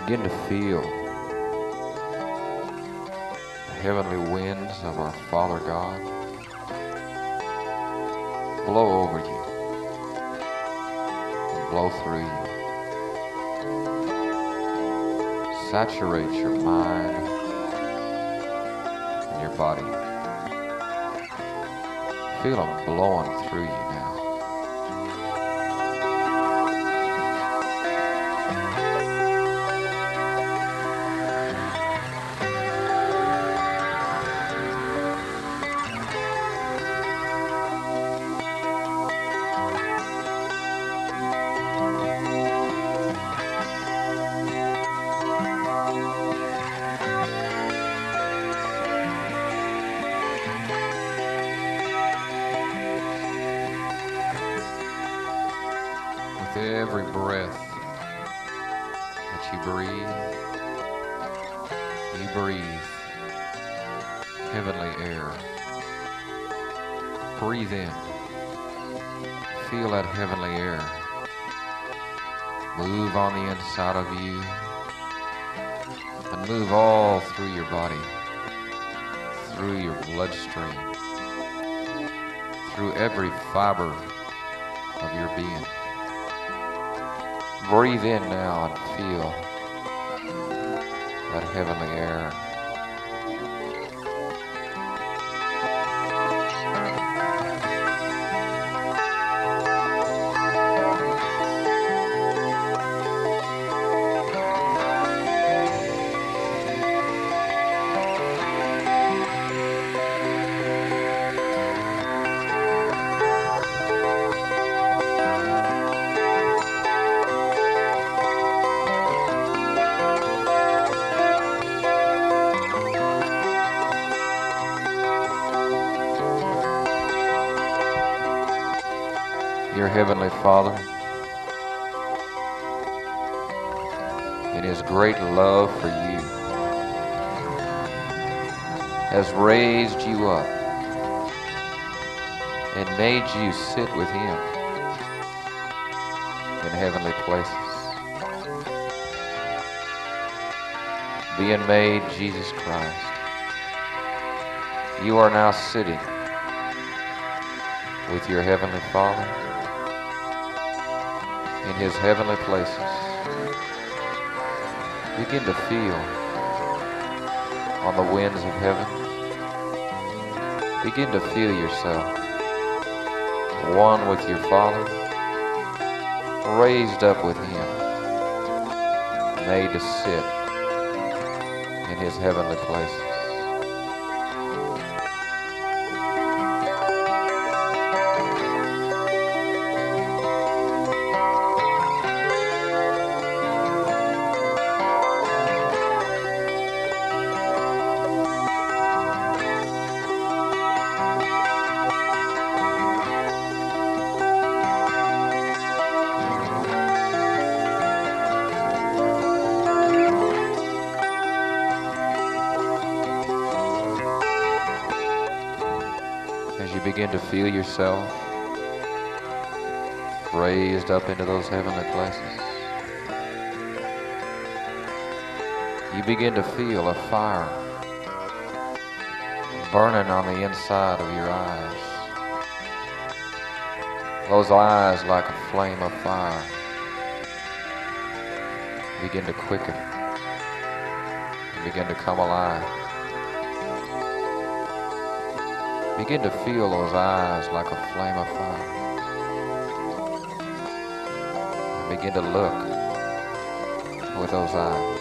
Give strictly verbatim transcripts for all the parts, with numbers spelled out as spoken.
Begin to feel the heavenly winds of our Father God blow over you and blow through you. Saturate your mind and your body. Feel them blowing through you now. With every breath that you breathe, you breathe heavenly air. Breathe in. Feel that heavenly air move on the inside of you and move all through your body, through your bloodstream, through every fiber of your being. Breathe in now and feel that heavenly air. Your Heavenly Father, in His great love for you, has raised you up and made you sit with Him in heavenly places, being made Jesus Christ. You are now sitting with your Heavenly Father in His heavenly places. Begin to feel on the winds of heaven. Begin to feel yourself one with your Father, raised up with Him, made to sit in His heavenly places. As you begin to feel yourself raised up into those heavenly places, you begin to feel a fire burning on the inside of your eyes. Those eyes, like a flame of fire, begin to quicken and begin to come alive. Begin to feel those eyes like a flame of fire. And begin to look with those eyes.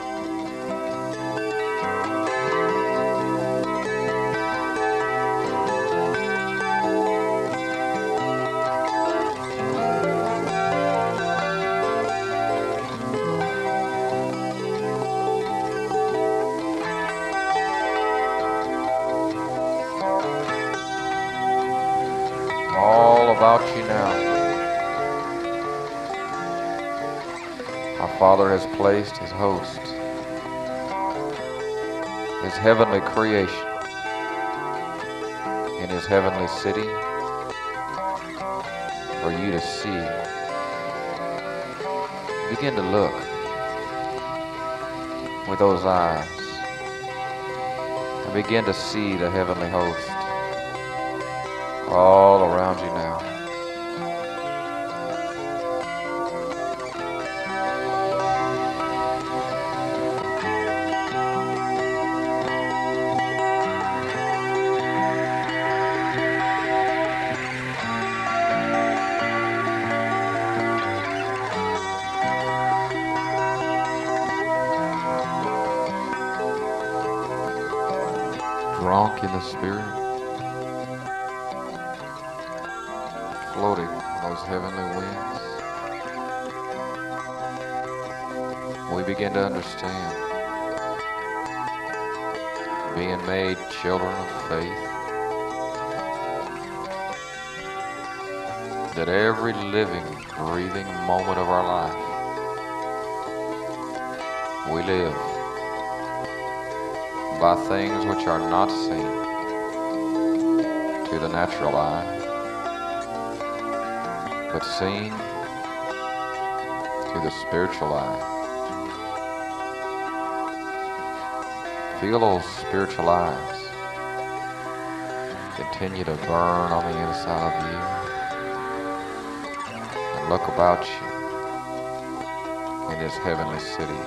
All about you now. Our Father has placed His host, His heavenly creation, in His heavenly city for you to see. Begin to look with those eyes and begin to see the heavenly host all around you now. Drunk in the Spirit, floating on those heavenly winds, we begin to understand, being made children of faith, that every living, breathing moment of our life, we live by things which are not seen to the natural eye, but seen to the spiritual eye. Feel those spiritual eyes continue to burn on the inside of you, and look about you in this heavenly city.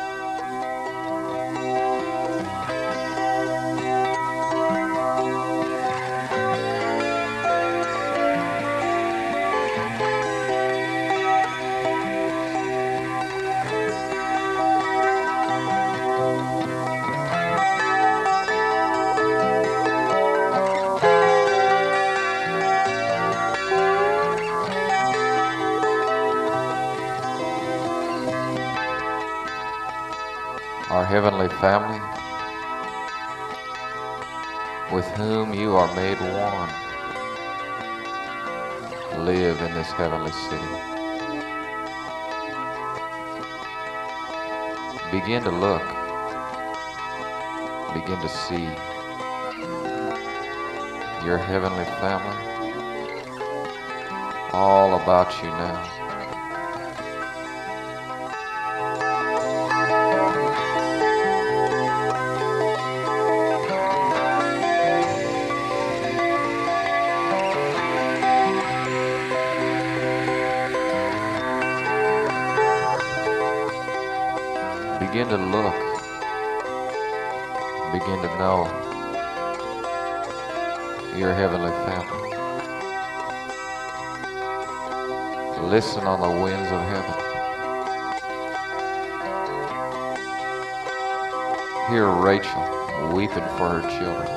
Our heavenly family, with whom you are made one, live in this heavenly city. Begin to look, begin to see your heavenly family all about you now. Begin to look, begin to know your heavenly family. Listen on the winds of heaven. Hear Rachel weeping for her children.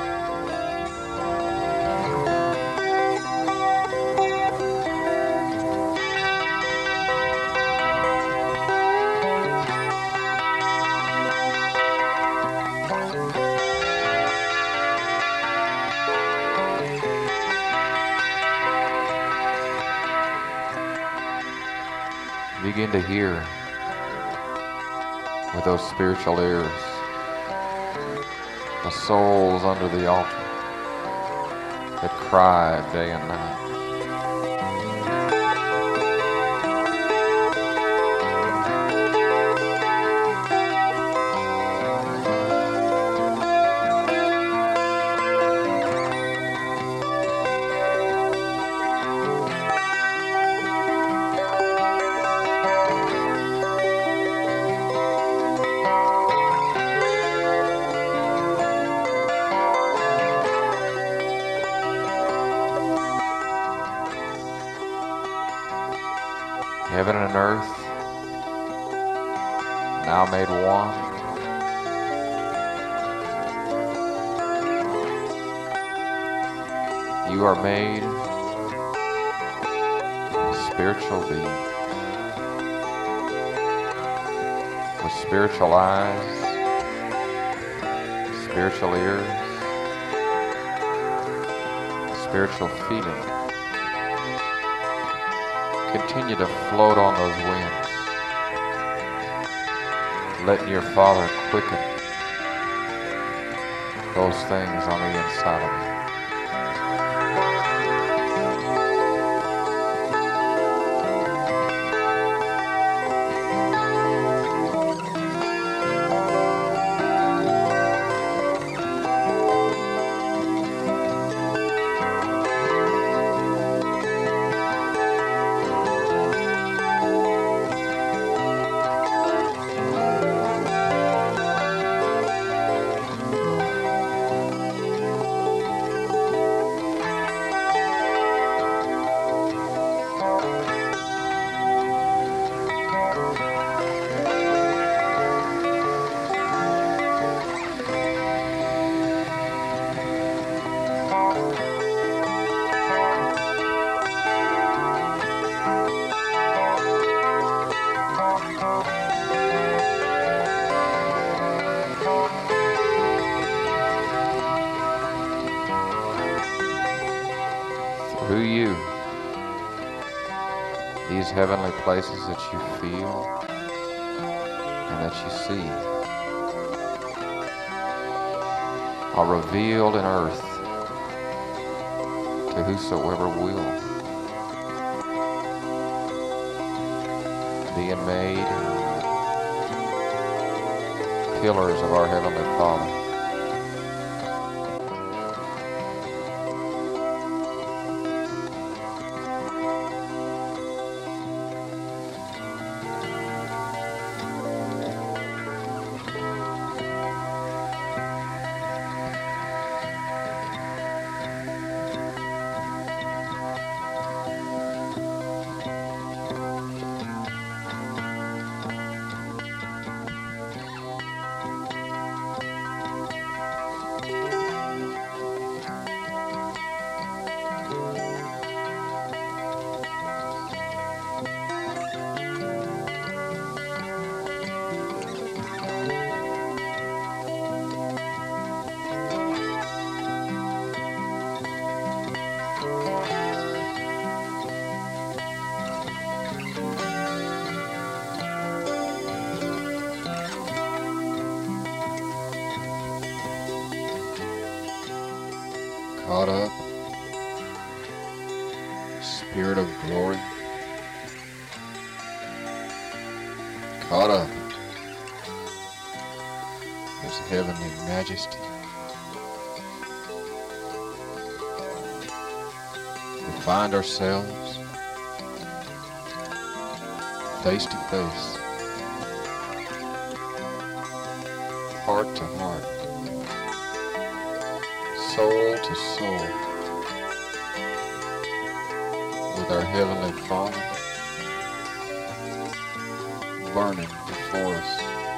Begin to hear with those spiritual ears the souls under the altar that cry day and night. Heaven and earth, now made one. You are made spiritual being with spiritual eyes, spiritual ears, spiritual feeling. Continue to float on those winds, letting your Father quicken those things on the inside of you. heavenly places that you feel and that you see are revealed in earth to whosoever will, being made pillars of our Heavenly Father. Caught up, Spirit of glory, caught up, His heavenly majesty. We find ourselves face to face, heart to heart, soul to soul, with our Heavenly Father burning before us.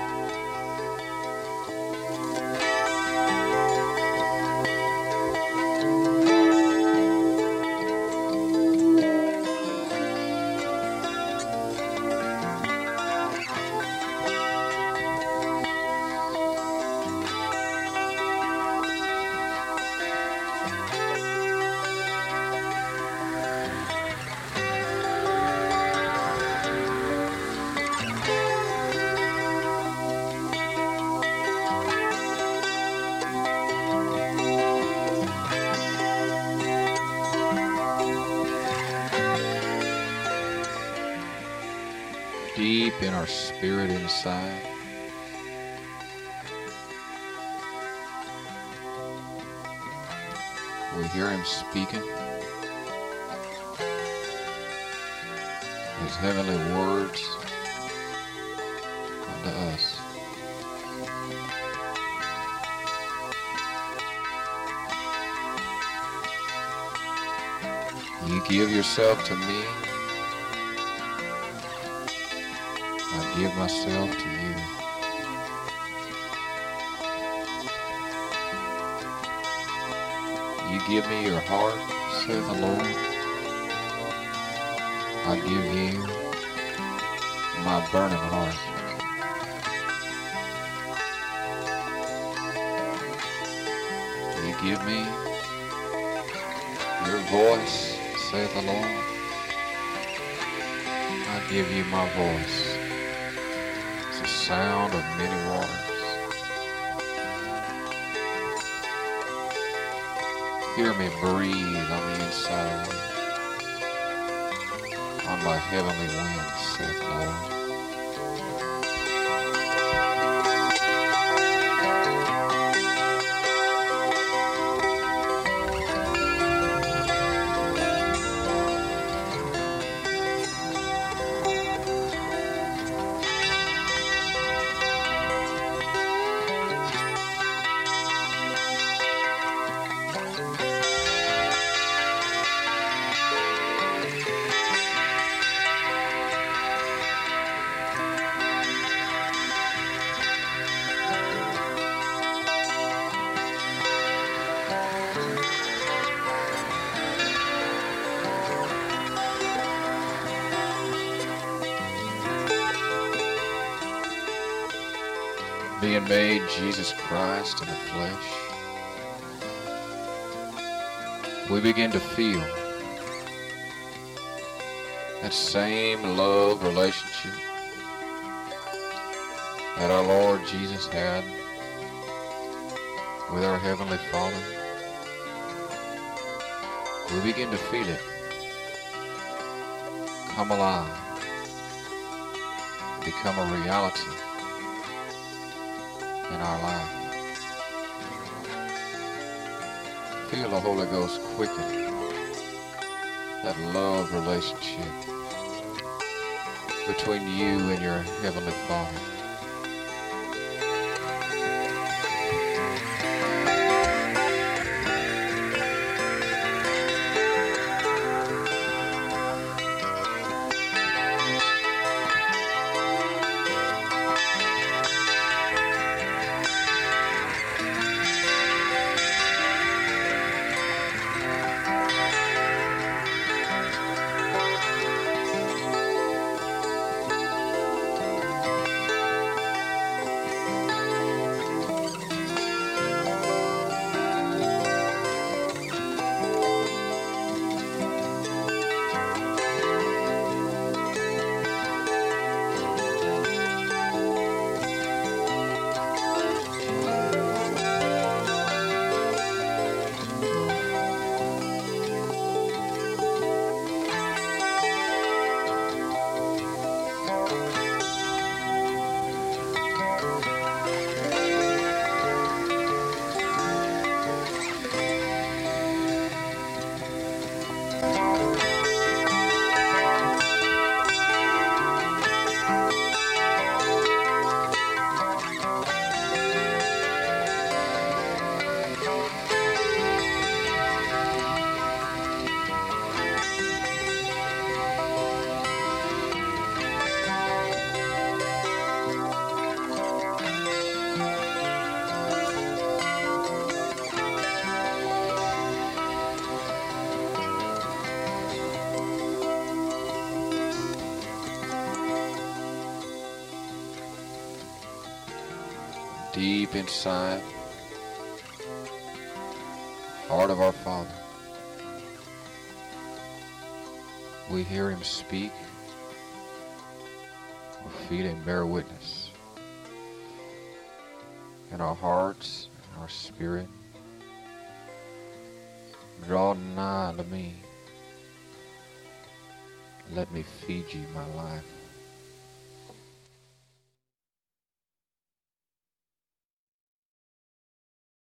Deep in our spirit inside, we hear Him speaking His heavenly words unto us. You give yourself to me, I give myself to you. You give me your heart, saith the Lord. I give you my burning heart. You give me your voice, saith the Lord. I give you my voice. It's the sound of many waters. Hear me breathe on the inside of me, on my heavenly wings, saith the Lord. Being made Jesus Christ in the flesh, we begin to feel That same love relationship that our Lord Jesus had with our Heavenly Father, we begin to feel it come alive, become a reality in our life. Feel the Holy Ghost quicken that love relationship between you and your Heavenly Father. Deep inside, heart of our Father, we hear Him speak, we feel Him bear witness in our hearts, in our spirit. Draw nigh to me, let me feed you my life.